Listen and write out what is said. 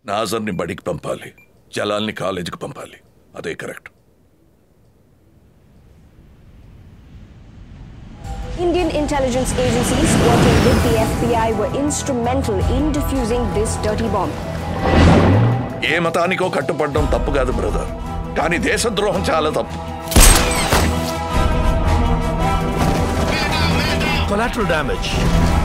నాజర్ని బడికి పంపాలి, జలాల్ని కాలేజీకి పంపాలి. అదే correct. Indian intelligence agencies working with the FBI were instrumental in defusing this dirty bomb. ఏ మతానికో కట్టుపడడం తప్పు కాదు బ్రదర్, కానీ దేశద్రోహం చాలా తప్పు. Collateral damage.